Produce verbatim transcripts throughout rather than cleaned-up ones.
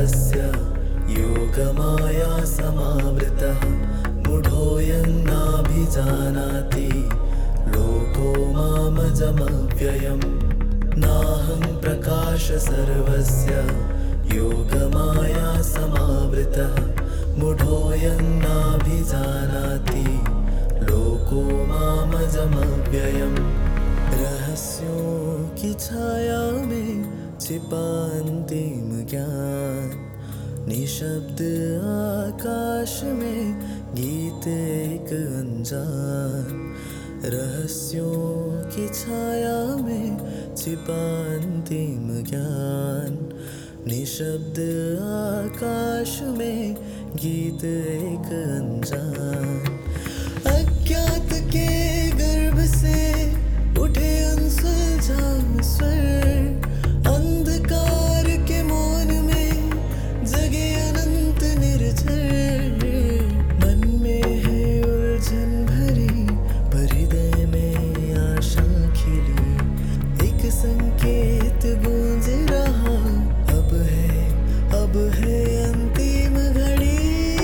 सर्वस्य योगमाया समावृतः मूढोऽयं नाभिजानाति लोको मामजमव्ययम् नाहं प्रकाश सर्वस्य योगमाया समावृतः मूढोऽयं नाभिजानाति लोको मामजमव्ययम् रहस्यों की छाया में छिपा अंतिम ज्ञान निशब्द आकाश में गीत एक अनजान रहस्यों की छाया में छिपा अंतिम ज्ञान निशब्द आकाश में गीत एक अनजान अज्ञात के गर्भ से उठे अनसुलझा स्वर अंधकार के मौन में जगे अनंत निर्झर मन में है उलझन भरी पर हृदय में आशा खिली एक संकेत गूंज रहा अब है अब है अंतिम घड़ी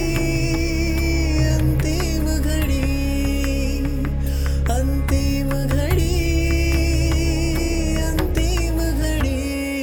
अंतिम घड़ी अंतिम घड़ी अंतिम घड़ी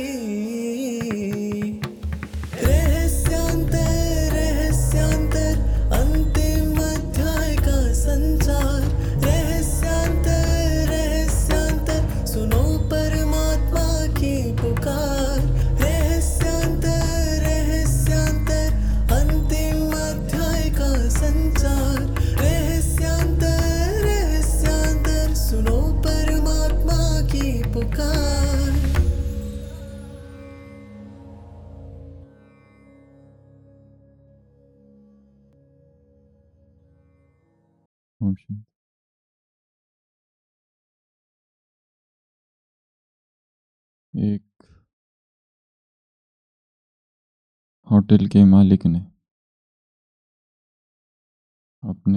रहस्यांतर रहस्यांतर अंतिम अध्याय का संचार रहस्यांतर रहस्यांतर सुनो परमात्मा की पुकार रहस्यांतर रहस्यांतर अंतिम अध्याय का संचार रहस्यांतर रहस्यांतर सुनो परमात्मा की पुकार ओम शांति। एक होटल के मालिक ने अपने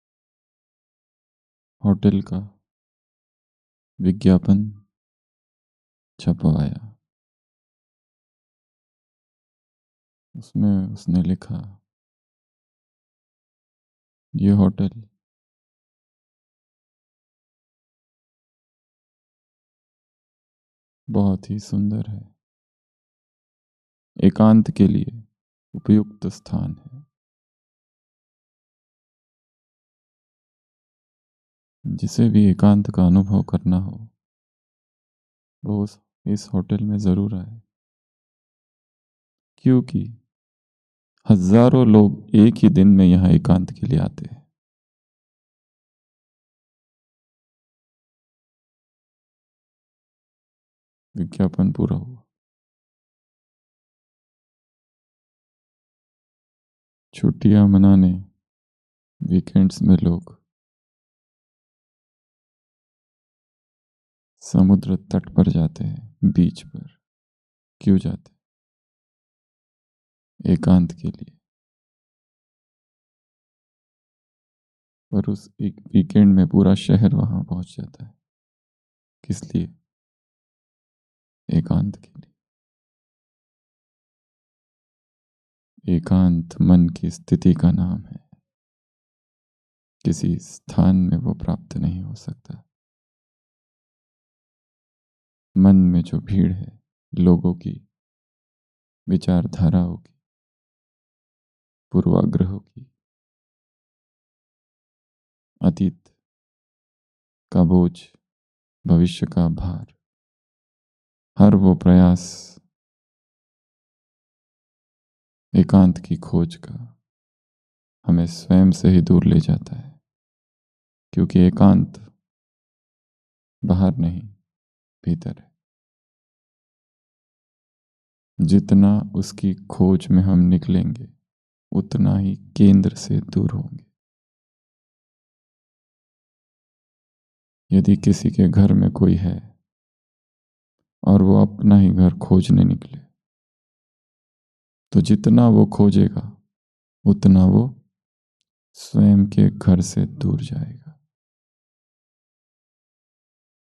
होटल का विज्ञापन छपवाया। उसमें उसने लिखा, ये होटल बहुत ही सुंदर है, एकांत के लिए उपयुक्त स्थान है। जिसे भी एकांत का अनुभव करना हो वो उस इस होटल में ज़रूर आए, क्योंकि हजारों लोग एक ही दिन में यहाँ एकांत के लिए आते हैं। विज्ञापन पूरा हुआ। छुट्टियां मनाने वीकेंड्स में लोग समुद्र तट पर जाते हैं, बीच पर। क्यों जाते? एकांत के लिए। पर उस एक वीकेंड में पूरा शहर वहां पहुंच जाता है। किस लिए? एकांत के लिए। एकांत मन की स्थिति का नाम है। किसी स्थान में वो प्राप्त नहीं हो सकता। मन में जो भीड़ है, लोगों की, विचारधाराओं की, पूर्वाग्रहों की, अतीत का बोझ, भविष्य का भार, हर वो प्रयास एकांत की खोज का हमें स्वयं से ही दूर ले जाता है। क्योंकि एकांत बाहर नहीं, भीतर है। जितना उसकी खोज में हम निकलेंगे उतना ही केंद्र से दूर होंगे। यदि किसी के घर में कोई है और वो अपना ही घर खोजने निकले, तो जितना वो खोजेगा उतना वो स्वयं के घर से दूर जाएगा।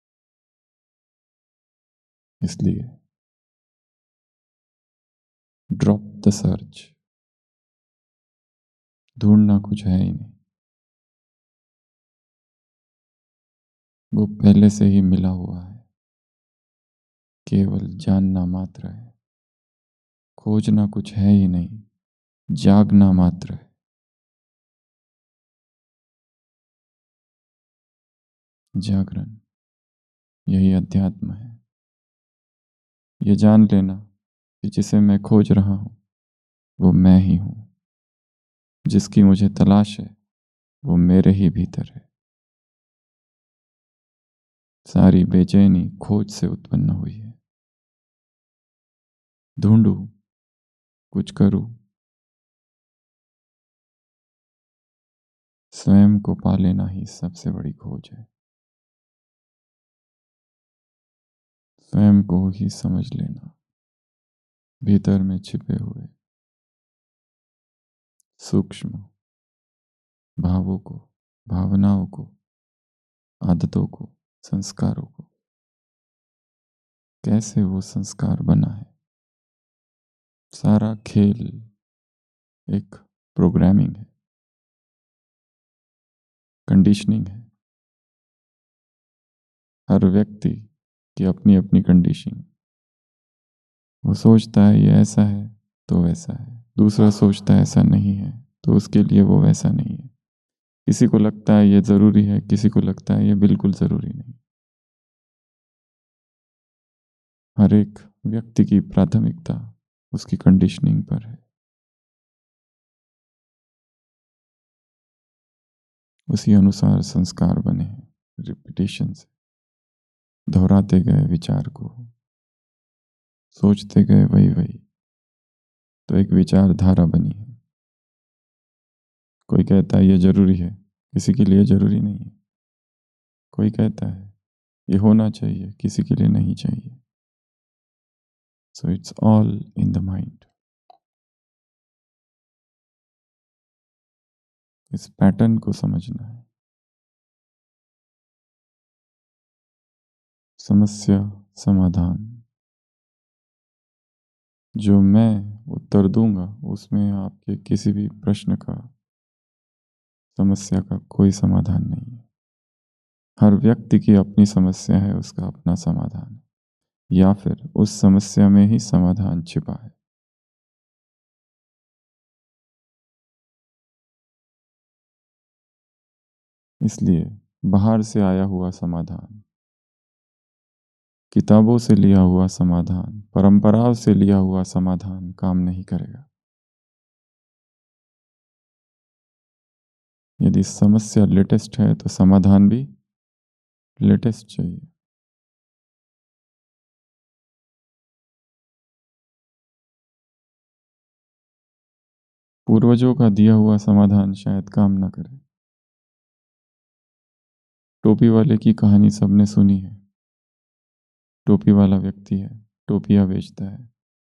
इसलिए ड्रॉप द सर्च। ढूंढना कुछ है ही नहीं, वो पहले से ही मिला हुआ है, केवल जानना मात्र है। खोजना कुछ है ही नहीं, जागना मात्र है। जागरण, यही अध्यात्म है। ये जान लेना कि जिसे मैं खोज रहा हूं वो मैं ही हूं, जिसकी मुझे तलाश है वो मेरे ही भीतर है। सारी बेचैनी खोज से उत्पन्न हुई है। ढूंढूं, कुछ करूं, स्वयं को पा लेना ही सबसे बड़ी खोज है। स्वयं को ही समझ लेना, भीतर में छिपे हुए सूक्ष्म भावों को, भावनाओं को, आदतों को, संस्कारों को। कैसे वो संस्कार बना है। सारा खेल एक प्रोग्रामिंग है, कंडीशनिंग है। हर व्यक्ति की अपनी अपनी कंडीशनिंग। वो सोचता है ये ऐसा है तो वैसा है, दूसरा सोचता है ऐसा नहीं है तो उसके लिए वो वैसा नहीं है। किसी को लगता है ये ज़रूरी है, किसी को लगता है ये बिल्कुल ज़रूरी नहीं। हर एक व्यक्ति की प्राथमिकता उसकी कंडीशनिंग पर है। उसी अनुसार संस्कार बने हैं, रिपीटेशन से दोहराते गए विचार को, सोचते गए वही वही, तो एक विचारधारा बनी है। कोई कहता है ये जरूरी है, किसी के लिए जरूरी नहीं है। कोई कहता है ये होना चाहिए, किसी के लिए नहीं चाहिए। So it's all in the mind. इस पैटर्न को समझना है। समस्या समाधान, जो मैं उत्तर दूंगा उसमें आपके किसी भी प्रश्न का, समस्या का कोई समाधान नहीं है। हर व्यक्ति की अपनी समस्या है, उसका अपना समाधान है, या फिर उस समस्या में ही समाधान छिपा है। इसलिए बाहर से आया हुआ समाधान, किताबों से लिया हुआ समाधान, परंपराओं से लिया हुआ समाधान काम नहीं करेगा। यदि समस्या लेटेस्ट है तो समाधान भी लेटेस्ट चाहिए। पूर्वजों का दिया हुआ समाधान शायद काम ना करे। टोपी वाले की कहानी सबने सुनी है। टोपी वाला व्यक्ति है, टोपियां बेचता है।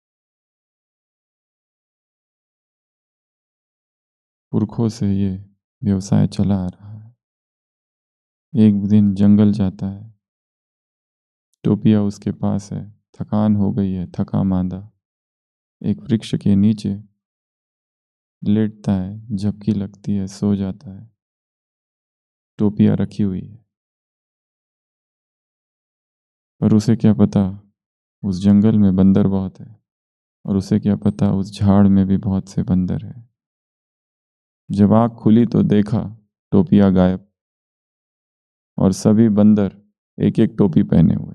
पुरखों से ये व्यवसाय चला आ रहा है। एक दिन जंगल जाता है, टोपिया उसके पास है, थकान हो गई है, थका मांदा एक वृक्ष के नीचे लेटता है, झपकी लगती है, सो जाता है। टोपिया रखी हुई है, पर उसे क्या पता उस जंगल में बंदर बहुत है, और उसे क्या पता उस झाड़ में भी बहुत से बंदर है। जब आँख खुली तो देखा टोपिया गायब, और सभी बंदर एक एक टोपी पहने हुए,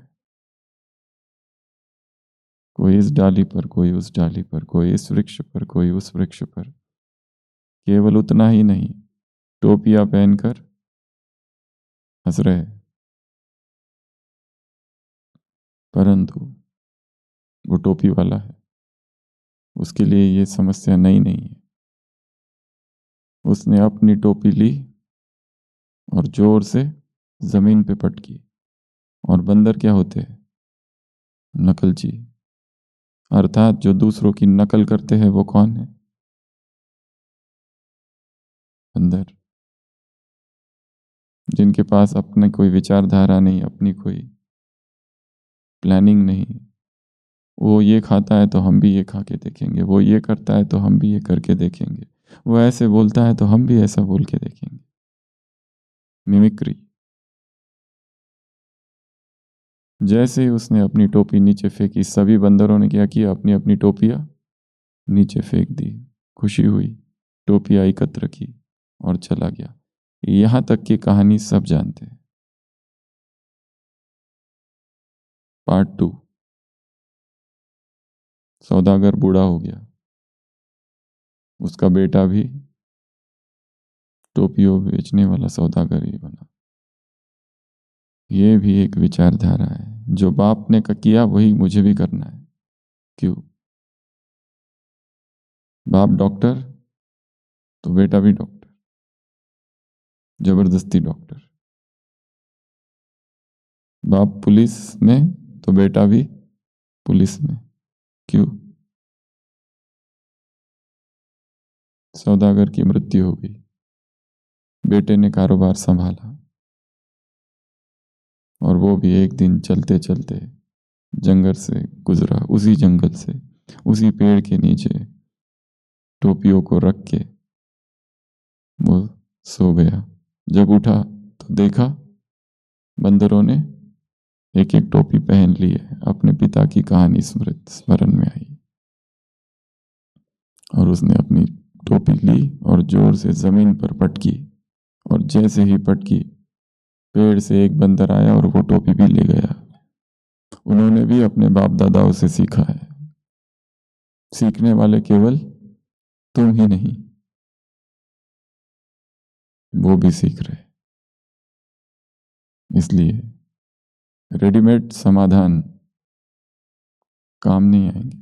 कोई इस डाली पर, कोई उस डाली पर, कोई इस वृक्ष पर, कोई उस वृक्ष पर। केवल उतना ही नहीं, टोपियां पहनकर हंस रहे। परंतु वो टोपी वाला है, उसके लिए ये समस्या नई नहीं है। उसने अपनी टोपी ली और जोर से जमीन पे पटकी। और बंदर क्या होते हैं? नकलची। अर्थात जो दूसरों की नकल करते हैं वो कौन है? बंदर। जिनके पास अपने कोई विचारधारा नहीं, अपनी कोई प्लानिंग नहीं, वो ये खाता है तो हम भी ये खा के देखेंगे, वो ये करता है तो हम भी ये करके देखेंगे, वो ऐसे बोलता है तो हम भी ऐसा बोल के देखेंगे। मिमिक्री। जैसे ही उसने अपनी टोपी नीचे फेंकी, सभी बंदरों ने क्या किया, अपनी अपनी टोपियां नीचे फेंक दी। खुशी हुई, टोपियां एकत्र की और चला गया। यहां तक की कहानी सब जानते हैं। Part two. सौदागर बूढ़ा हो गया, उसका बेटा भी टोपियों बेचने वाला सौदागर ही बना। ये भी एक विचारधारा है, जो बाप ने किया वही मुझे भी करना है। क्यों? बाप डॉक्टर तो बेटा भी डॉक्टर, जबरदस्ती डॉक्टर। बाप पुलिस में तो बेटा भी पुलिस में। क्यों? सौदागर की मृत्यु हो गई, बेटे ने कारोबार संभाला, और वो भी एक दिन चलते चलते जंगल से गुजरा। उसी जंगल से, उसी पेड़ के नीचे टोपियों को रख के वो सो गया। जब उठा तो देखा बंदरों ने एक एक टोपी पहन ली है। अपने पिता की कहानी स्मृत स्मरण में आई, और उसने अपनी टोपी ली और जोर से जमीन पर पटकी, और जैसे ही पटकी, पेड़ से एक बंदर आया और वो टोपी भी ले गया। उन्होंने भी अपने बाप दादाओं से सीखा है। सीखने वाले केवल तुम ही नहीं, वो भी सीख रहे। इसलिए रेडीमेड समाधान काम नहीं आएंगे।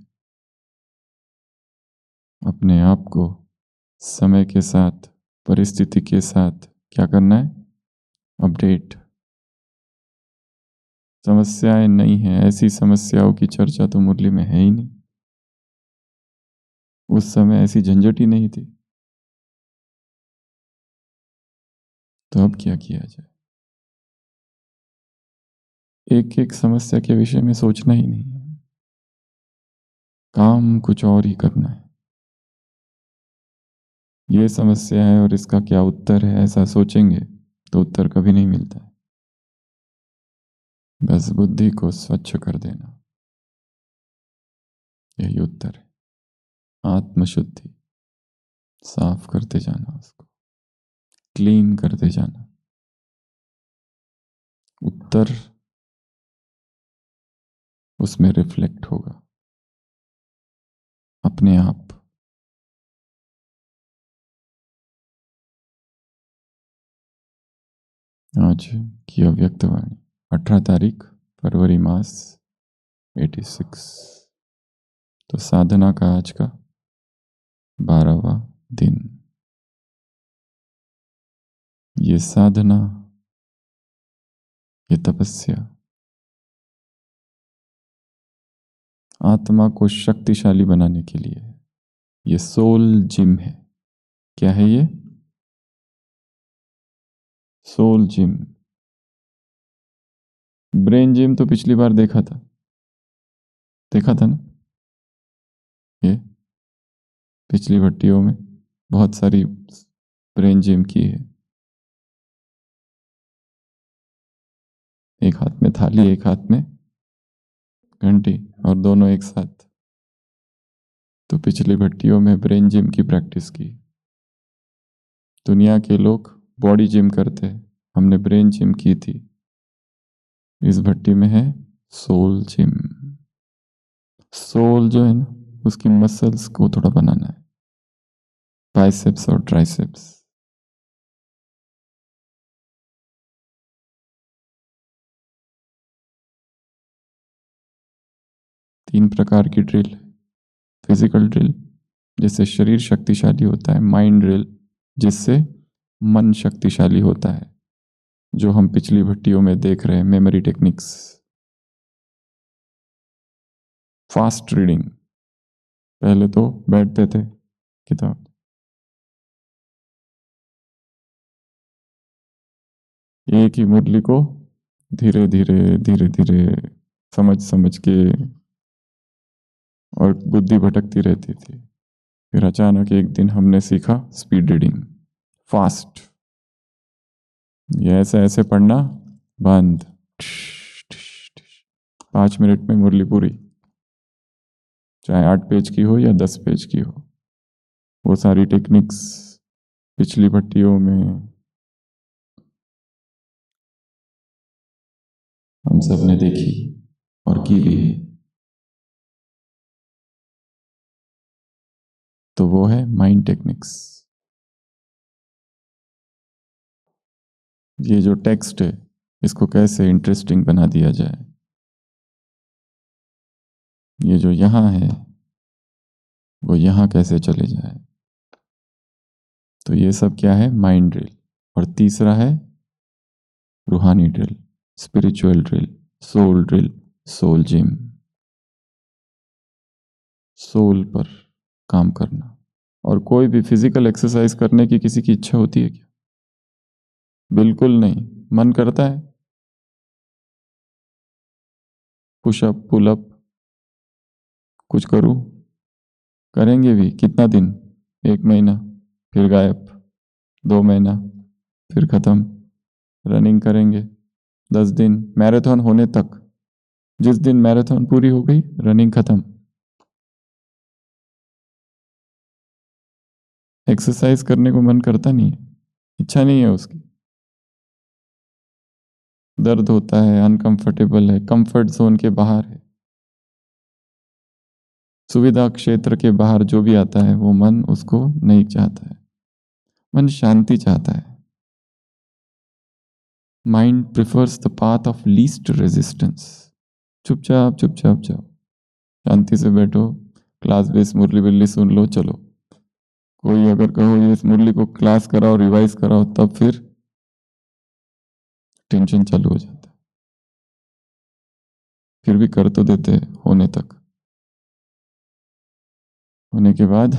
अपने आप को समय के साथ, परिस्थिति के साथ क्या करना है? अपडेट। समस्याएं नहीं है, ऐसी समस्याओं की चर्चा तो मुरली में है ही नहीं। उस समय ऐसी झंझट ही नहीं थी, तो अब क्या किया जाए? एक एक समस्या के विषय में सोचना ही नहीं है, काम कुछ और ही करना है। ये समस्या है और इसका क्या उत्तर है, ऐसा सोचेंगे तो उत्तर कभी नहीं मिलता है। बस बुद्धि को स्वच्छ कर देना, यही उत्तर है। आत्मशुद्धि, साफ करते जाना, उसको क्लीन करते जाना। उत्तर उसमें रिफ्लेक्ट होगा अपने आप। आज की अव्यक्तवाणी, अठारह तारीख फरवरी मास छियासी। तो साधना का आज का बारहवां दिन। ये साधना, ये तपस्या आत्मा को शक्तिशाली बनाने के लिए है। ये सोल जिम है। क्या है ये? Soul gym. ब्रेन जिम तो पिछली बार देखा था, देखा था ना? ये पिछली भट्टियों में बहुत सारी ब्रेन जिम की है। एक हाथ में थाली, एक हाथ में घंटी, और दोनों एक साथ। तो पिछली भट्टियों में ब्रेन जिम की प्रैक्टिस की। दुनिया के लोग बॉडी जिम करते हैं, हमने ब्रेन जिम की थी। इस भट्टी में है सोल जिम। सोल जो है ना, उसकी मसल्स को थोड़ा बनाना है, बाइसेप्स और ट्राइसेप्स। तीन प्रकार की ड्रिल। फिजिकल ड्रिल, जिससे शरीर शक्तिशाली होता है। माइंड ड्रिल, जिससे मन शक्तिशाली होता है, जो हम पिछली भट्टियों में देख रहे हैं। Memory techniques, fast reading. पहले तो बैठते थे किताब, एक ही मुरली को धीरे धीरे धीरे धीरे समझ समझ के और बुद्धि भटकती रहती थी। फिर अचानक एक दिन हमने सीखा स्पीड रीडिंग, फास्ट। ये ऐसे ऐसे पढ़ना बंद, पाँच मिनट में मुरली पूरी, चाहे आठ पेज की हो या दस पेज की हो। वो सारी टेक्निक्स पिछली भट्टियों में हम सब ने देखी और की भी है। तो वो है माइंड टेक्निक्स। ये जो टेक्स्ट है इसको कैसे इंटरेस्टिंग बना दिया जाए, ये जो यहाँ है वो यहाँ कैसे चले जाए। तो ये सब क्या है, माइंड ड्रिल। और तीसरा है रूहानी drill, spiritual drill, soul drill, soul gym, soul पर काम करना। और कोई भी फिजिकल एक्सरसाइज करने की किसी की इच्छा होती है क्या? बिल्कुल नहीं। मन करता है पुशअप पुलअप कुछ करूं, करेंगे भी। कितना दिन? एक महीना, फिर गायब। दो महीना, फिर खत्म। रनिंग करेंगे दस दिन, मैराथन होने तक। जिस दिन मैराथन पूरी हो गई, रनिंग खत्म। एक्सरसाइज करने को मन करता नहीं है, इच्छा नहीं है उसकी। दर्द होता है, अनकंफर्टेबल है, कंफर्ट जोन के बाहर है, सुविधा क्षेत्र के बाहर जो भी आता है वो मन उसको नहीं चाहता है। मन शांति चाहता है। Mind prefers the path of least resistance. चुपचाप चुपचाप जाओ, शांति से बैठो, क्लास बेस मुरली बिल्ली सुन लो, चलो। कोई अगर कहो ये इस मुरली को क्लास कराओ, रिवाइज कराओ, तब फिर टेंशन चालू हो जाता है। फिर भी कर तो देते होने तक। होने के बाद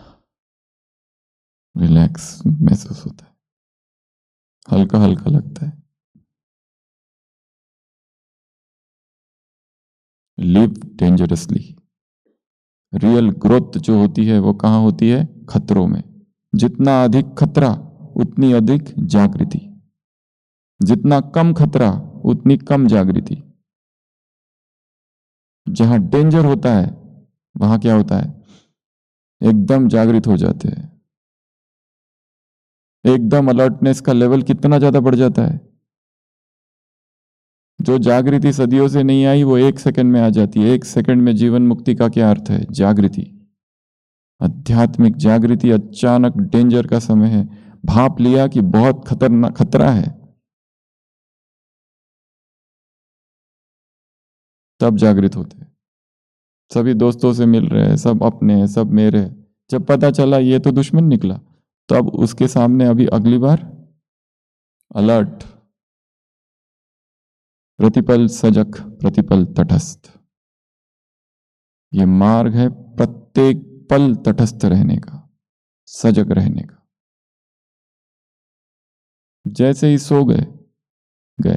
रिलैक्स महसूस होता है, हल्का हल्का लगता है। Live dangerously. रियल ग्रोथ जो होती है वो कहाँ होती है? खतरों में। जितना अधिक खतरा उतनी अधिक जागृति, जितना कम खतरा उतनी कम जागृति। जहां डेंजर होता है वहां क्या होता है? एकदम जागृत हो जाते हैं, एकदम अलर्टनेस का लेवल कितना ज्यादा बढ़ जाता है। जो जागृति सदियों से नहीं आई वो एक सेकंड में आ जाती है। एक सेकंड में जीवन मुक्ति का क्या अर्थ है? जागृति, आध्यात्मिक जागृति। अचानक डेंजर का समय है, भाप लिया कि बहुत खतरनाक खतरा है, तब जागृत होते हैं। सभी दोस्तों से मिल रहे हैं, सब अपने हैं, सब मेरे हैं। जब पता चला ये तो दुश्मन निकला, तब उसके सामने अभी अगली बार अलर्ट, प्रतिपल सजग, प्रतिपल तटस्थ। ये मार्ग है प्रत्येक पल तटस्थ रहने का, सजग रहने का। जैसे ही सो गए, गए,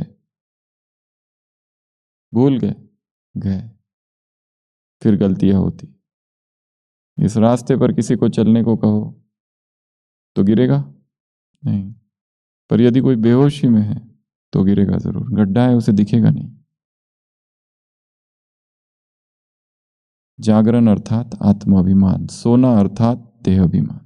भूल गए, गए, फिर गलतियां होती। इस रास्ते पर किसी को चलने को कहो तो गिरेगा नहीं, पर यदि कोई बेहोशी में है तो गिरेगा जरूर। गड्ढा है, उसे दिखेगा नहीं। जागरण अर्थात आत्माभिमान, सोना अर्थात देहाभिमान।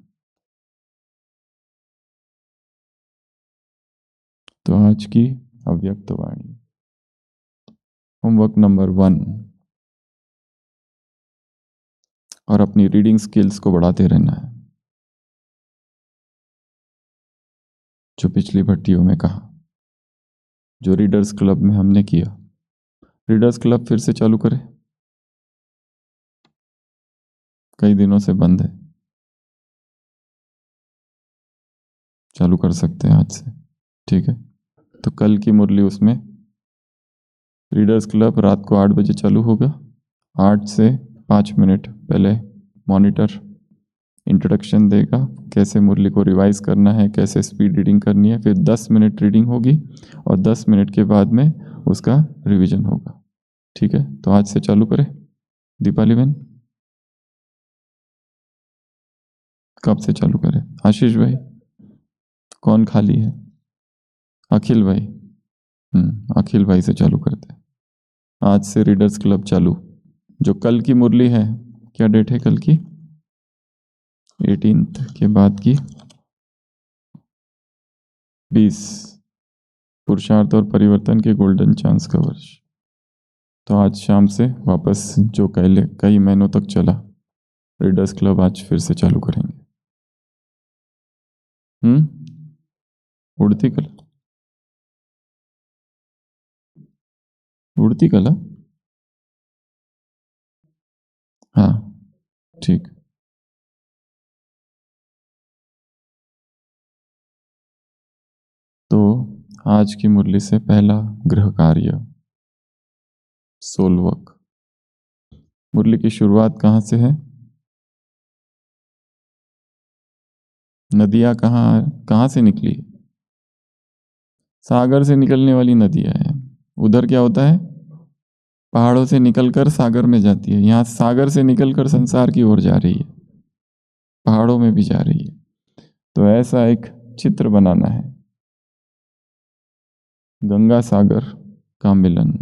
तो आज की अव्यक्त वाणी, होमवर्क नंबर वन। और अपनी रीडिंग स्किल्स को बढ़ाते रहना है, जो पिछली भट्टियों में कहा, जो रीडर्स क्लब में हमने किया। रीडर्स क्लब फिर से चालू करें, कई दिनों से बंद है, चालू कर सकते हैं आज से, ठीक है। तो कल की मुरली उसमें रीडर्स क्लब रात को आठ बजे चालू होगा। आठ से पाँच मिनट पहले मॉनिटर इंट्रोडक्शन देगा, कैसे मुरली को रिवाइज करना है, कैसे स्पीड रीडिंग करनी है। फिर दस मिनट रीडिंग होगी और दस मिनट के बाद में उसका रिवीजन होगा, ठीक है। तो आज से चालू करें दीपाली बहन। कब से चालू करें? आशीष भाई, कौन खाली है? अखिल भाई। हम्म अखिल भाई से चालू करते हैं। आज से रीडर्स क्लब चालू। जो कल की मुरली है, क्या डेट है कल की? एटीन्थ के बाद की बीस। पुरुषार्थ और परिवर्तन के गोल्डन चांस का वर्ष। तो आज शाम से वापस जो कई कई महीनों तक चला रीडर्स क्लब आज फिर से चालू करेंगे। हम्म उड़ती कला, उड़ती कला। हाँ ठीक। तो आज की मुरली से पहला गृह कार्य सोलवक। मुरली की शुरुआत कहाँ से है? नदियाँ कहाँ कहाँ से निकली? सागर से निकलने वाली नदियाँ हैं। उधर क्या होता है? पहाड़ों से निकलकर सागर में जाती है। यहाँ सागर से निकलकर संसार की ओर जा रही है, पहाड़ों में भी जा रही है। तो ऐसा एक चित्र बनाना है, गंगा सागर का मिलन।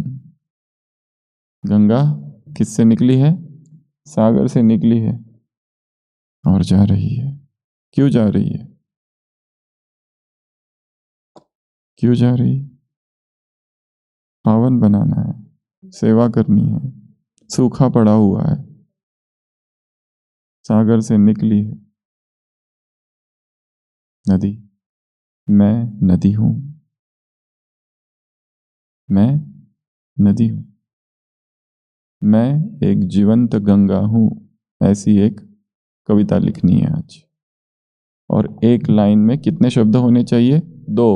गंगा किससे निकली है? सागर से निकली है और जा रही है। क्यों जा रही है? क्यों जा रही है? पावन बनाना है, सेवा करनी है। सूखा पड़ा हुआ है, सागर से निकली है नदी। मैं नदी हूं, मैं नदी हूं, मैं एक जीवंत गंगा हूं। ऐसी एक कविता लिखनी है आज। और एक लाइन में कितने शब्द होने चाहिए? दो।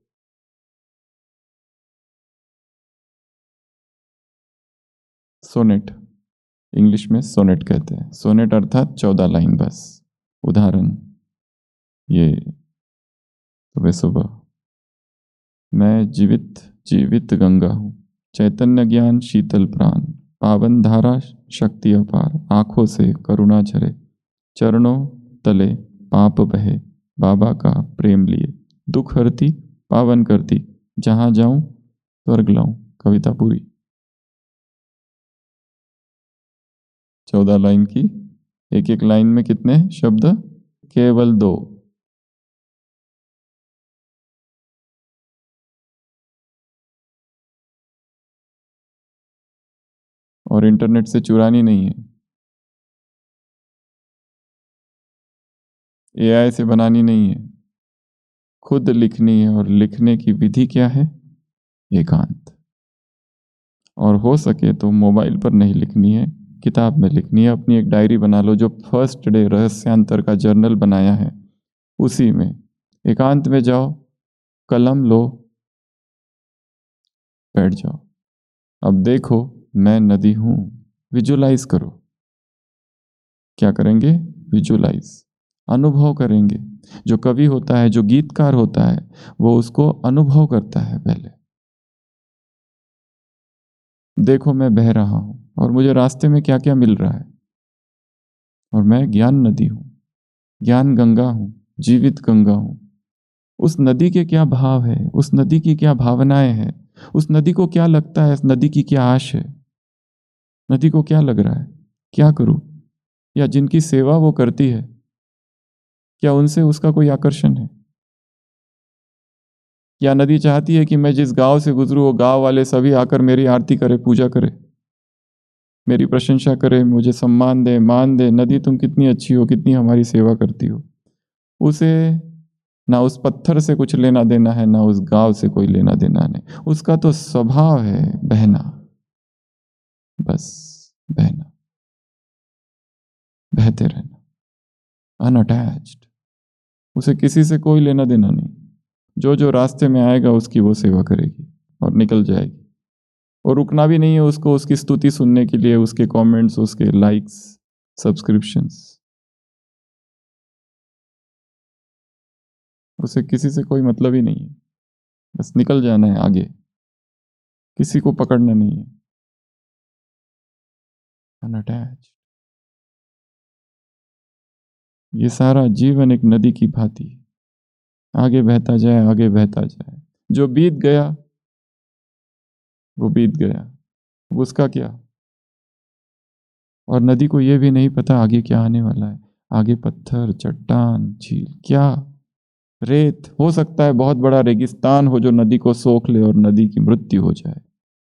सोनेट, इंग्लिश में सोनेट कहते हैं। सोनेट अर्थात चौदह लाइन बस। उदाहरण ये, सुबह सुबह मैं जीवित जीवित गंगा हूं, चैतन्य ज्ञान शीतल प्राण, पावन धारा शक्ति अपार, आंखों से करुणा झरे, चरणों तले पाप बहे, बाबा का प्रेम लिए, दुख हरती पावन करती, जहां जाऊं स्वर्ग लाऊं। कविता पूरी। चौदह लाइन की, एक एक लाइन में कितने शब्द? केवल दो। और इंटरनेट से चुरानी नहीं है, एआई से बनानी नहीं है, खुद लिखनी है। और लिखने की विधि क्या है? एकांत। और हो सके तो मोबाइल पर नहीं लिखनी है, किताब में लिखनी है। अपनी एक डायरी बना लो, जो फर्स्ट डे रहस्यांतर का जर्नल बनाया है उसी में एकांत में जाओ, कलम लो, बैठ जाओ। अब देखो मैं नदी हूं, विजुलाइज करो। क्या करेंगे? विजुलाइज, अनुभव करेंगे। जो कवि होता है, जो गीतकार होता है, वो उसको अनुभव करता है पहले। देखो मैं बह रहा हूं और मुझे रास्ते में क्या क्या मिल रहा है। और मैं ज्ञान नदी हूं, ज्ञान गंगा हूं, जीवित गंगा हूं। उस नदी के क्या भाव है, उस नदी की क्या भावनाएं हैं, उस नदी को क्या लगता है, इस नदी की क्या आश है, नदी को क्या लग रहा है, क्या करूं? या जिनकी सेवा वो करती है, क्या उनसे उसका कोई आकर्षण है? या नदी चाहती है कि मैं जिस गांव से गुजरूं वो गांव वाले सभी आकर मेरी आरती करे, पूजा करे, मेरी प्रशंसा करे, मुझे सम्मान दे, मान दे, नदी तुम कितनी अच्छी हो, कितनी हमारी सेवा करती हो। उसे ना उस पत्थर से कुछ लेना देना है, ना उस गांव से कोई लेना देना नहीं। उसका तो स्वभाव है बहना, बस बहना, बहते रहना, अनअटैच्ड। उसे किसी से कोई लेना देना नहीं। जो जो रास्ते में आएगा उसकी वो सेवा करेगी और निकल जाएगी। और रुकना भी नहीं है उसको उसकी स्तुति सुनने के लिए, उसके कमेंट्स, उसके लाइक्स, सब्सक्रिप्शंस। उसे किसी से कोई मतलब ही नहीं है, बस निकल जाना है आगे, किसी को पकड़ना नहीं है, अनअटैच। ये सारा जीवन एक नदी की भांति आगे बहता जाए, आगे बहता जाए। जो बीत गया वो बीत गया, अब उसका क्या। और नदी को ये भी नहीं पता आगे क्या आने वाला है। आगे पत्थर, चट्टान, झील, क्या रेत, हो सकता है बहुत बड़ा रेगिस्तान हो जो नदी को सोख ले और नदी की मृत्यु हो जाए,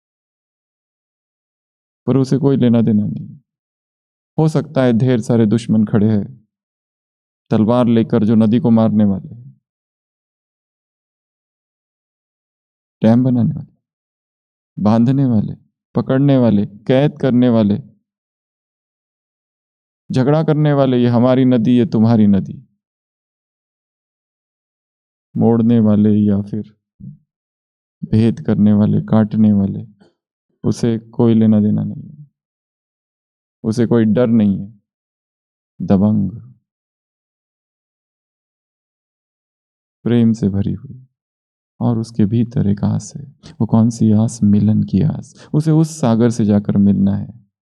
पर उसे कोई लेना देना नहीं। हो सकता है ढेर सारे दुश्मन खड़े हैं तलवार लेकर जो नदी को मारने वाले हैं, डैम बनाने वाले, बांधने वाले, पकड़ने वाले, कैद करने वाले, झगड़ा करने वाले, ये हमारी नदी, ये तुम्हारी नदी, मोड़ने वाले या फिर भेद करने वाले, काटने वाले, उसे कोई लेना देना नहीं है, उसे कोई डर नहीं है। दबंग, प्रेम से भरी हुई, और उसके भीतर एक आस है। वो कौन सी आस? मिलन की आस। उसे उस सागर से जाकर मिलना है।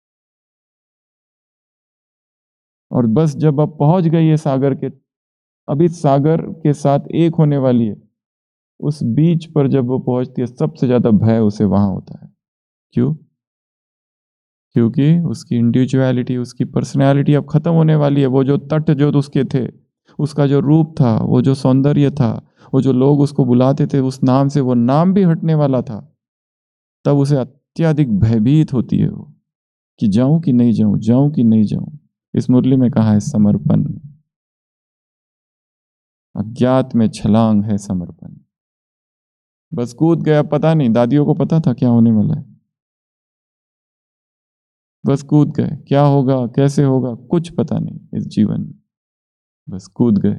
और बस जब अब पहुंच गई है सागर के, अभी सागर के साथ एक होने वाली है, उस बीच पर जब वो पहुंचती है सबसे ज्यादा भय उसे वहां होता है। क्यों? क्योंकि उसकी इंडिविजुअलिटी, उसकी पर्सनैलिटी अब खत्म होने वाली है। वो जो तट जो उसके थे, उसका जो रूप था, वो जो सौंदर्य था, वो जो लोग उसको बुलाते थे उस नाम से, वो नाम भी हटने वाला था। तब उसे अत्यधिक भयभीत होती है वो, कि जाऊं कि नहीं जाऊं, जाऊं कि नहीं जाऊं। इस मुरली में कहा है समर्पण, अज्ञात में छलांग है समर्पण। बस कूद गया, पता नहीं, दादियों को पता था क्या होने वाला है, बस कूद गए। क्या होगा, कैसे होगा, कुछ पता नहीं इस जीवन में, बस कूद गए।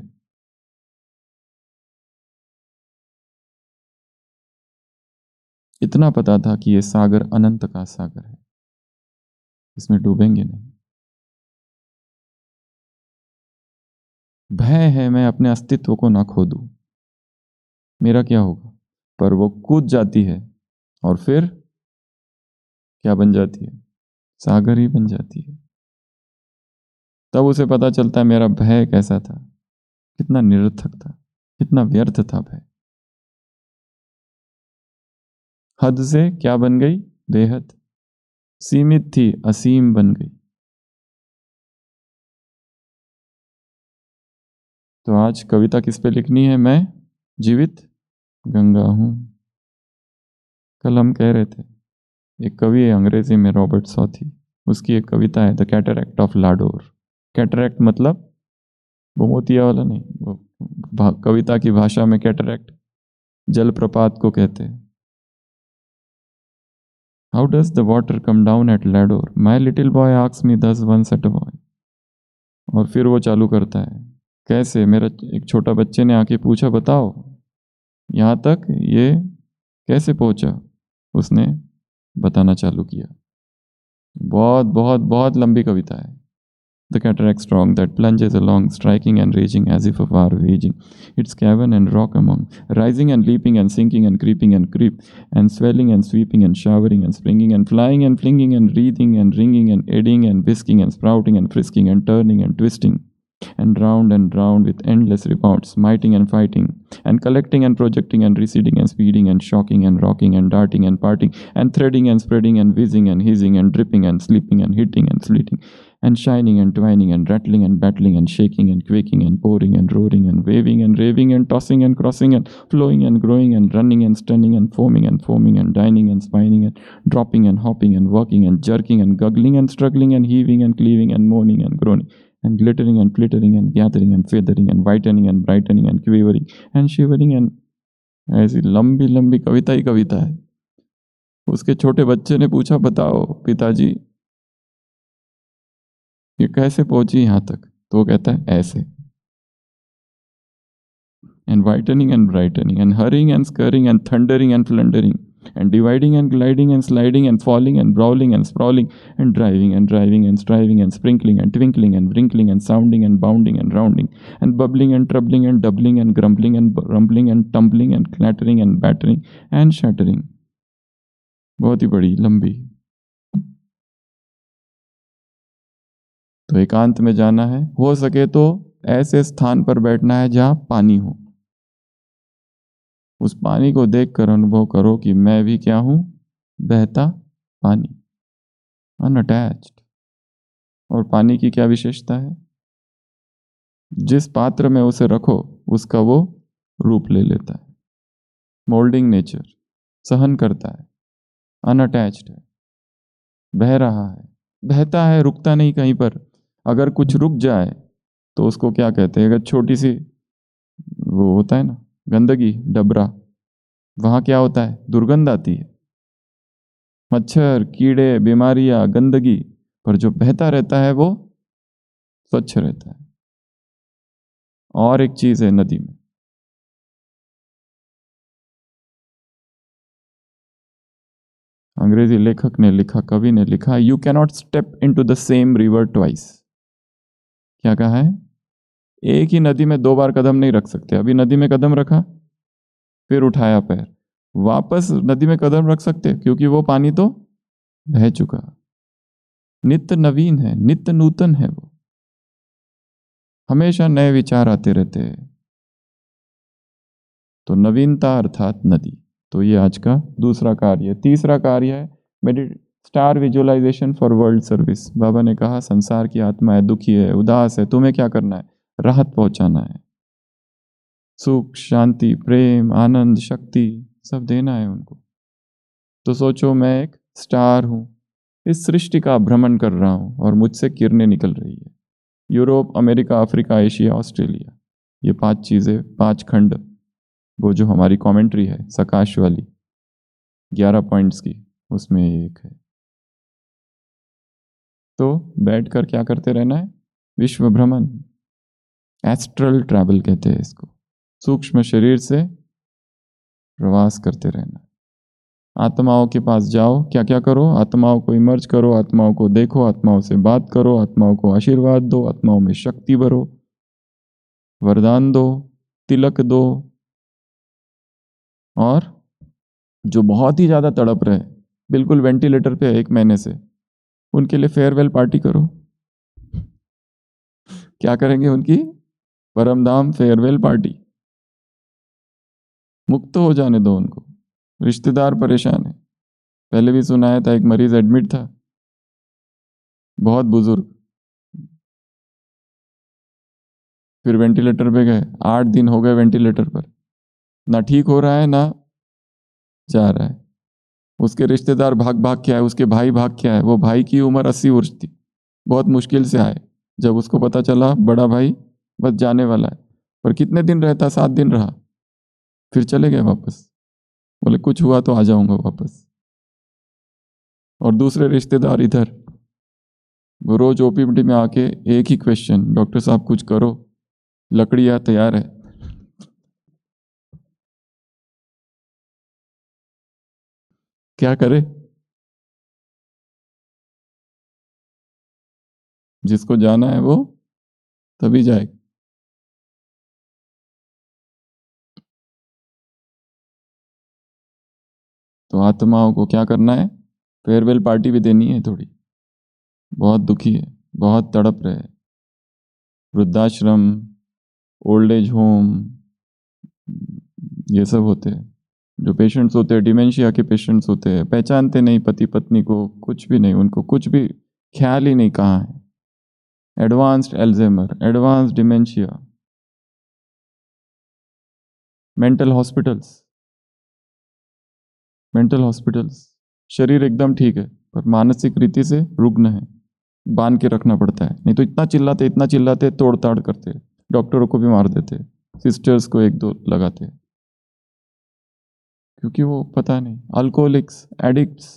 इतना पता था कि ये सागर अनंत का सागर है, इसमें डूबेंगे नहीं। भय है मैं अपने अस्तित्व को ना खो दूं, मेरा क्या होगा। पर वो कूद जाती है और फिर क्या बन जाती है? सागर ही बन जाती है। तब उसे पता चलता है मेरा भय कैसा था, कितना निरर्थक था, कितना व्यर्थ था भय। हद से क्या बन गई? बेहद। सीमित थी, असीम बन गई। तो आज कविता किस पे लिखनी है? मैं जीवित गंगा हूं। कल हम कह रहे थे, एक कवि है अंग्रेजी में, रॉबर्ट सॉथी, उसकी एक कविता है the cataract of Lodore. Cataract मतलब वो मोतिया वाला नहीं, वो कविता की भाषा में कैटरैक्ट जलप्रपात को कहते हैं। How does the water come down at Lodore, my little boy asks me thus once at a boy. और फिर वो चालू करता है, कैसे, मेरा एक छोटा बच्चे ने आके पूछा, बताओ यहाँ तक ये कैसे पहुंचा। उसने बताना चालू किया। बहुत बहुत बहुत लंबी कविता है। The cataract strong that plunges along, striking and raging as if a war waging, its cavern and rock among, rising and leaping and sinking and creeping and creep, and swelling and sweeping and showering and springing and flying and flinging and wreathing and ringing and eddying and whisking and sprouting and frisking and turning and twisting, and round and round with endless rebounds, smiting and fighting, and collecting and projecting and receding and speeding and shocking and rocking and darting and parting, and threading and spreading and whizzing and hissing and dripping and slipping and hitting and slitting, and shining and twining and rattling and battling and shaking and quaking and pouring and roaring and waving and raving and tossing and crossing and flowing and growing and running and stunning and foaming and foaming and dining and spining and dropping and hopping and working and jerking and guggling and struggling and heaving and cleaving and moaning and groaning and glittering and glittering and gathering and feathering and whitening and brightening and quivering and shivering and ऐसी लंबी लंबी कविता ही कविता है। उसके छोटे बच्चे ने पूछा, बताओ पिताजी ये कैसे पहुंची यहां तक। तो वो कहता है ऐसे, and whitening and brightening and hurrying and scurrying and thundering and flundering and dividing and gliding and sliding and falling and brawling and sprawling and driving and driving and striving and sprinkling and twinkling and wrinkling and sounding and bounding and rounding and bubbling and troubling and doubling and grumbling and rumbling and tumbling and clattering and battering and shattering। बहुत ही बड़ी लंबी। तो एकांत में जाना है, हो सके तो ऐसे स्थान पर बैठना है जहां पानी हो। उस पानी को देखकर अनुभव करो कि मैं भी क्या हूं, बहता पानी, अनअटैच्ड। और पानी की क्या विशेषता है, जिस पात्र में उसे रखो उसका वो रूप ले लेता है। मोल्डिंग नेचर, सहन करता है, अनअटैच्ड है, बह रहा है, बहता है, रुकता नहीं कहीं पर। अगर कुछ रुक जाए तो उसको क्या कहते हैं, अगर छोटी सी वो होता है ना गंदगी डबरा, वहां क्या होता है, दुर्गंध आती है, मच्छर कीड़े बीमारियां गंदगी। पर जो बहता रहता है वो स्वच्छ रहता है। और एक चीज है नदी में, अंग्रेजी लेखक ने लिखा, कवि ने लिखा, you cannot step into the same river twice. क्या कहा है, एक ही नदी में दो बार कदम नहीं रख सकते। अभी नदी में कदम रखा, फिर उठाया पैर, वापस नदी में कदम रख सकते, क्योंकि वो पानी तो बह चुका। नित्य नवीन है, नित्य नूतन है वो, हमेशा नए विचार आते रहते हैं। तो नवीनता अर्थात नदी। तो ये आज का दूसरा कार्य। तीसरा कार्य है मेडिट star visualisation for world service. बाबा ने कहा संसार की आत्मा है, दुखी है, उदास है, तुम्हें क्या करना है, राहत पहुंचाना है, सुख शांति प्रेम आनंद शक्ति सब देना है उनको। तो सोचो मैं एक स्टार हूं, इस सृष्टि का भ्रमण कर रहा हूं और मुझसे किरणें निकल रही है। Europe America Africa Asia Australia, ये पांच चीजें, पांच खंड, वो जो हमारी कमेंट्री है सकाश वाली ग्यारह पॉइंट्स की, उसमें एक है। तो बैठकर क्या करते रहना है, विश्व भ्रमण, एस्ट्रल ट्रैवल कहते हैं इसको। सूक्ष्म शरीर से प्रवास करते रहना। आत्माओं के पास जाओ, क्या क्या करो, आत्माओं को इमर्ज करो, आत्माओं को देखो, आत्माओं से बात करो, आत्माओं को आशीर्वाद दो, आत्माओं में शक्ति भरो, वरदान दो, तिलक दो। और जो बहुत ही ज्यादा तड़प रहे, बिल्कुल वेंटिलेटर पे एक महीने से, उनके लिए फेयरवेल पार्टी करो। क्या करेंगे उनकी, परमधाम फेयरवेल पार्टी। मुक्त हो जाने दो उनको। रिश्तेदार परेशान है, पहले भी सुनाया था, एक मरीज एडमिट था, बहुत बुजुर्ग, फिर वेंटिलेटर पे गए, आठ दिन हो गए वेंटिलेटर पर, ना ठीक हो रहा है ना जा रहा है। उसके रिश्तेदार भाग भाग के आए, उसके भाई भाग के आए, वो भाई की उम्र अस्सी वर्ष थी, बहुत मुश्किल से आए। जब उसको पता चला बड़ा भाई बस जाने वाला है, पर कितने दिन रहता, सात दिन रहा, फिर चले गए वापस, बोले कुछ हुआ तो आ जाऊंगा वापस। और दूसरे रिश्तेदार इधर, वो रोज ओपीडी में आके एक ही क्वेश्चन, डॉक्टर साहब कुछ करो, लकड़ियां तैयार है। क्या करे, जिसको जाना है वो तभी जाएगा। तो आत्माओं को क्या करना है, फेयरवेल पार्टी भी देनी है थोड़ी। बहुत दुखी है, बहुत तड़प रहे हैं, वृद्धाश्रम ओल्ड एज होम ये सब होते हैं। जो पेशेंट्स होते हैं, डिमेंशिया के पेशेंट्स होते हैं, पहचानते नहीं पति पत्नी को, कुछ भी नहीं, उनको कुछ भी ख्याल ही नहीं कहाँ है। Advanced Alzheimer, advanced dementia, mental hospitals, mental hospitals. शरीर एकदम ठीक है पर मानसिक रीति से रुग्ण है, बांध के रखना पड़ता है, नहीं तो इतना चिल्लाते इतना चिल्लाते तोड़ ताड़ करते, डॉक्टरों को भी मार देते, सिस्टर्स को एक दो लगाते, क्योंकि वो पता नहीं, अल्कोहलिक्स एडिक्ट्स।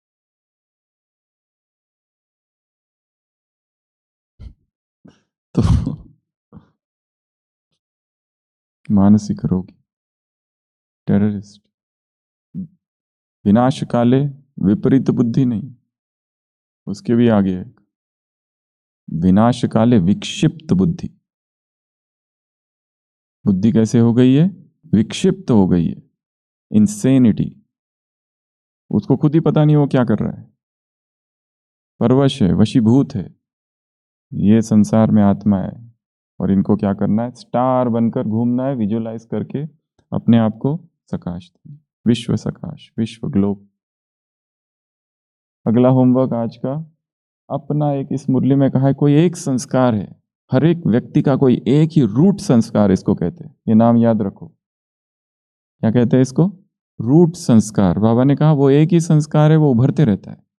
तो मानसिक रोगी, टेररिस्ट, विनाश काले विपरीत बुद्धि नहीं, उसके भी आगे है, विनाश काले विक्षिप्त बुद्धि। बुद्धि कैसे हो गई है, विक्षिप्त हो गई है, इंसेनिटी, उसको खुद ही पता नहीं वो क्या कर रहा है, परवश है, वशीभूत है। ये संसार में आत्मा है, और इनको क्या करना है, स्टार बनकर घूमना है, विजुअलाइज करके अपने आप को सकाश देना, विश्व सकाश, विश्व ग्लोब। अगला होमवर्क आज का अपना एक, इस मुरली में कहा है कोई एक संस्कार है, हर एक व्यक्ति का कोई एक ही रूट संस्कार इसको कहते हैं, ये नाम याद रखो। क्या कहते हैं इसको? रूट संस्कार। बाबा ने कहा वो एक ही संस्कार है, वो उभरते रहता है,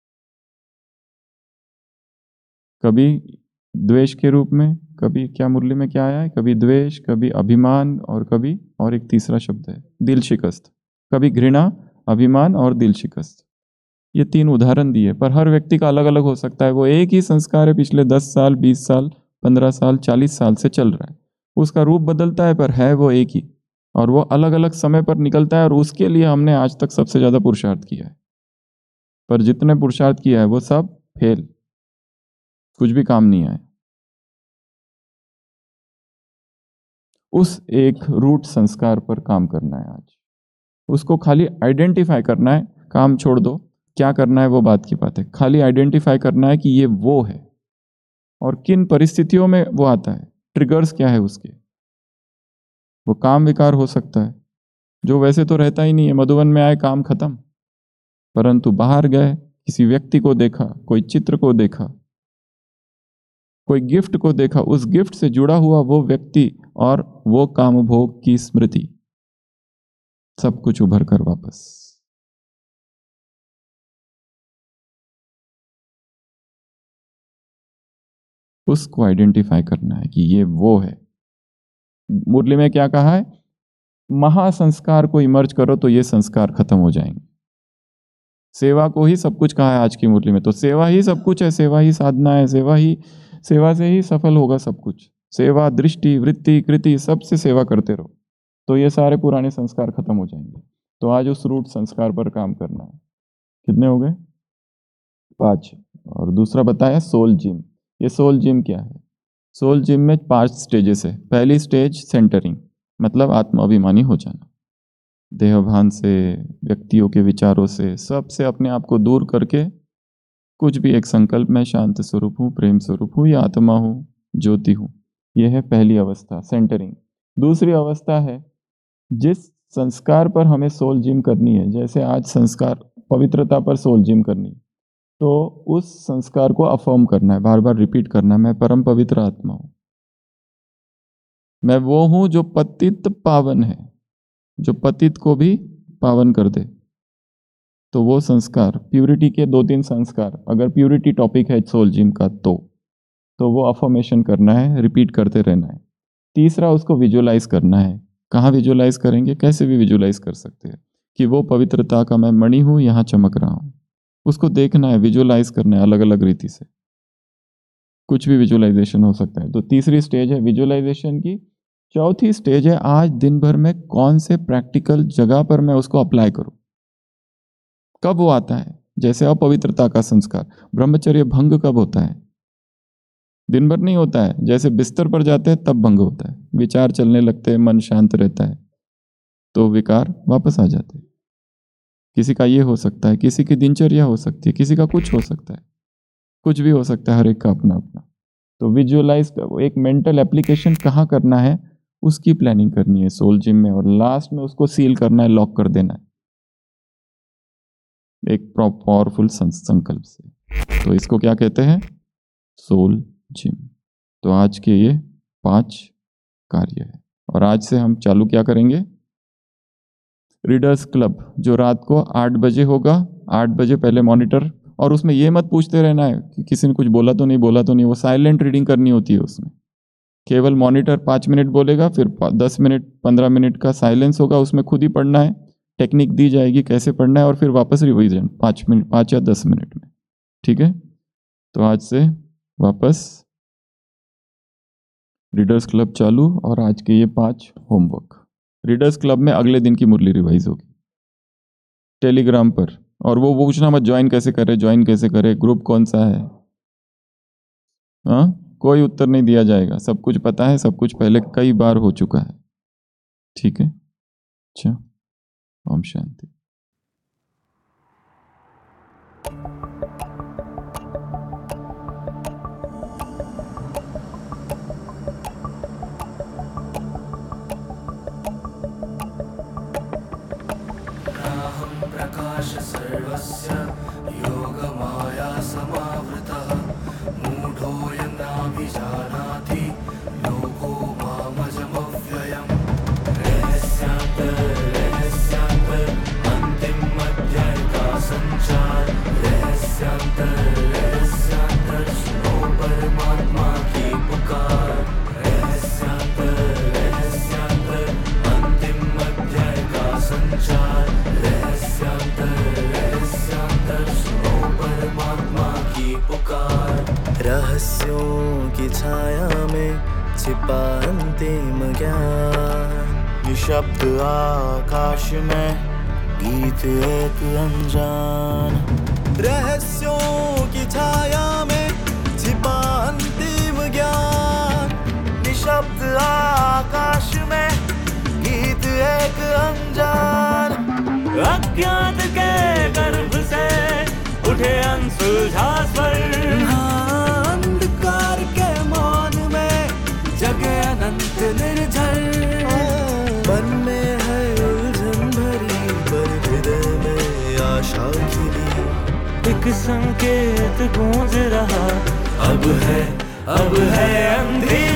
कभी द्वेष के रूप में, कभी क्या मुरली में क्या आया है, कभी द्वेष, कभी अभिमान, और कभी और एक तीसरा शब्द है दिल शिकस्त, कभी घृणा, अभिमान और दिल शिकस्त। ये तीन उदाहरण दिए, पर हर व्यक्ति का अलग अलग हो सकता है। वो एक ही संस्कार है, पिछले दस साल, बीस साल, पंद्रह साल, चालीस साल से चल रहा है, उसका रूप बदलता है पर है वो एक ही, और वो अलग अलग समय पर निकलता है, और उसके लिए हमने आज तक सबसे ज्यादा पुरुषार्थ किया है, पर जितने पुरुषार्थ किया है वो सब फेल, कुछ भी काम नहीं आए। उस एक रूट संस्कार पर काम करना है आज, उसको खाली आइडेंटिफाई करना है, काम छोड़ दो, क्या करना है वो बात की बात है, खाली आइडेंटिफाई करना है कि ये वो है और किन परिस्थितियों में वो आता है, ट्रिगर्स क्या है उसके। वो काम विकार हो सकता है जो वैसे तो रहता ही नहीं है, मधुबन में आए काम खत्म, परंतु बाहर गए, किसी व्यक्ति को देखा, कोई चित्र को देखा, कोई गिफ्ट को देखा, उस गिफ्ट से जुड़ा हुआ वो व्यक्ति और वो काम भोग की स्मृति, सब कुछ उभर कर वापस। उसको आइडेंटिफाई करना है कि ये वो है। मुरली में क्या कहा है, महासंस्कार को इमर्ज करो तो ये संस्कार खत्म हो जाएंगे। सेवा को ही सब कुछ कहा है आज की मुरली में, तो सेवा ही सब कुछ है, सेवा ही साधना है, सेवा ही, सेवा से ही सफल होगा सब कुछ। सेवा, दृष्टि, वृत्ति, कृति, सबसे सेवा करते रहो तो ये सारे पुराने संस्कार खत्म हो जाएंगे। तो आज उस रूट संस्कार पर काम करना है। कितने हो गए? पांच। और दूसरा बताया सोल जिम। ये सोल जिम क्या है? सोल जिम में पांच स्टेजेस है। पहली स्टेज सेंटरिंग, मतलब आत्माभिमानी हो जाना, देहभान से, व्यक्तियों के विचारों से, सबसे अपने आप को दूर करके कुछ भी एक संकल्प में शांत स्वरूप हूँ, प्रेम स्वरूप हूँ, या आत्मा हूँ, ज्योति हूँ। यह है पहली अवस्था, सेंटरिंग। दूसरी अवस्था है जिस संस्कार पर हमें सोल जिम करनी है, जैसे आज संस्कार पवित्रता पर सोल जिम करनी, तो उस संस्कार को अफर्म करना है, बार बार रिपीट करना है, मैं परम पवित्र आत्मा हूं, मैं वो हूं जो पतित पावन है, जो पतित को भी पावन कर दे। तो वो संस्कार, प्यूरिटी के दो तीन संस्कार, अगर प्यूरिटी टॉपिक है सोल जिम का तो तो वो अफर्मेशन करना है, रिपीट करते रहना है। तीसरा, उसको विजुअलाइज करना है। कहाँ विजुअलाइज करेंगे? कैसे भी विजुअलाइज कर सकते हैं कि वो पवित्रता का मैं मणि हूं, यहाँ चमक रहा हूं। उसको देखना है, विजुअलाइज करना है अलग अलग रीति से, कुछ भी विजुअलाइजेशन हो सकता है। तो तीसरी स्टेज है विजुअलाइजेशन की। चौथी स्टेज है आज दिन भर में कौन से प्रैक्टिकल जगह पर मैं उसको अप्लाई करूं। कब वो आता है? जैसे अपवित्रता का संस्कार, ब्रह्मचर्य भंग कब होता है? दिन भर नहीं होता है, जैसे बिस्तर पर जाते हैं तब भंग होता है, विचार चलने लगते हैं, मन शांत रहता है तो विकार वापस आ जाते हैं। किसी का ये हो सकता है, किसी की दिनचर्या हो सकती है, किसी का कुछ हो सकता है, कुछ भी हो सकता है, हर एक का अपना अपना। तो विजुअलाइज एक मेंटल एप्लीकेशन कहाँ करना है उसकी प्लानिंग करनी है सोल जिम में, और लास्ट में उसको सील करना है, लॉक कर देना है एक पावरफुल संकल्प से। तो इसको क्या कहते हैं? Soul gym. तो आज के ये पांच कार्य है, और आज से हम चालू क्या करेंगे? रीडर्स क्लब, जो रात को आठ बजे होगा, आठ बजे पहले मॉनिटर, और उसमें ये मत पूछते रहना है कि किसी ने कुछ बोला तो नहीं, बोला तो नहीं, वो साइलेंट रीडिंग करनी होती है उसमें। केवल मॉनिटर पाँच मिनट बोलेगा, फिर दस मिनट पंद्रह मिनट का साइलेंस होगा, उसमें खुद ही पढ़ना है, टेक्निक दी जाएगी कैसे पढ़ना है, और फिर वापस रिवीजन पाँच मिनट पाँच या दस मिनट में। ठीक है, तो आज से वापस रीडर्स क्लब चालू, और आज के ये पांच होमवर्क। रीडर्स क्लब में अगले दिन की मुरली रिवाइज होगी टेलीग्राम पर, और वो पूछना मत ज्वाइन कैसे करे, ज्वाइन कैसे करे, ग्रुप कौन सा है, हाँ कोई उत्तर नहीं दिया जाएगा, सब कुछ पता है, सब कुछ पहले कई बार हो चुका है। ठीक है, अच्छा, ओम शांति। सर्वस्य योगमाया समावृतः मूढोऽयं नाभिजानाति लोको मामजमव्ययम् रहस्यान्तर रहस्यान्तर अन्तिम अध्याय का संचार रहस्यान्तर रहस्यान्तर सुनो परमात्मा की पुकार रहस्यान्तर रहस्यान्तर अंतिम अध्याय का संचार रहस्यान्तर रहस्यान्तर सुनो परमात्मा की पुकार रहस्यों की छाया में छिपा अंतिम ज्ञान निशब्द आकाश में गीत एक अनजान रहस्यों की छाया में छिपा अंतिम ज्ञान निशब्द आकाश में गीत एक अनजान अज्ञात के गर्भ से उठे अनसुलझा स्वर अंधकार के मौन में जगे अनंत निर्झर मन में है उलझन भरी पर हृदय में आशा खिली एक संकेत गूंज रहा अब है अब है अंधेरा